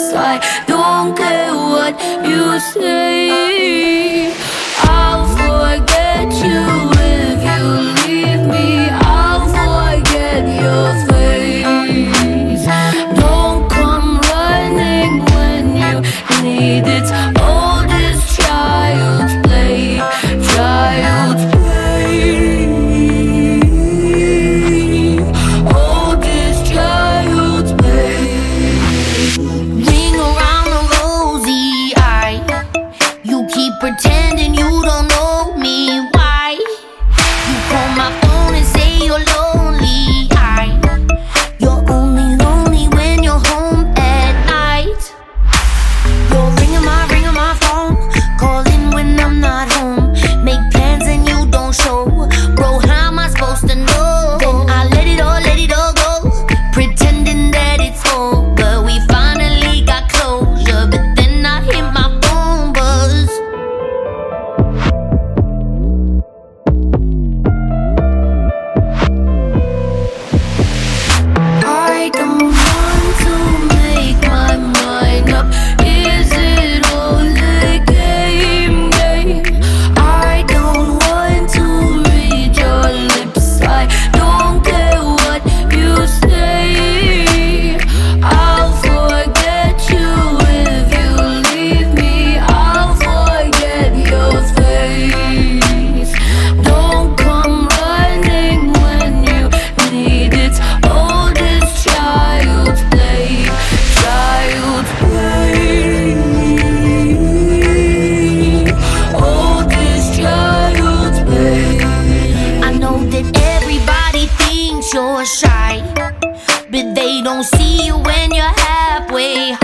I don't care what you say. I'll forget you if you leave me. I'll forget your face. Don't come running when you need it. Oh, this child's play, child's play. Oh, this child's play. Ring around the rosy eye. You keep pretending you don't know me. Why? You call my phone and say you're lonely. You're only lonely when you're home at night. You're ringing my phone, calling when I'm not home. Make plans and you don't show. Bro, how am I supposed to know? Then I let it all go, pretending that it's over. We finally got closure, but then I hit my phone buzz. I don't want to make my mind up. Is it only game? I don't want to read your lips. I don't care what you say. I'll forget you if you leave me. I'll forget your face. Don't come running when you need it. Oh, this child's play, child's play. Oh, this child's play. I know that everybody thinks you're shy, but they don't see you when you're halfway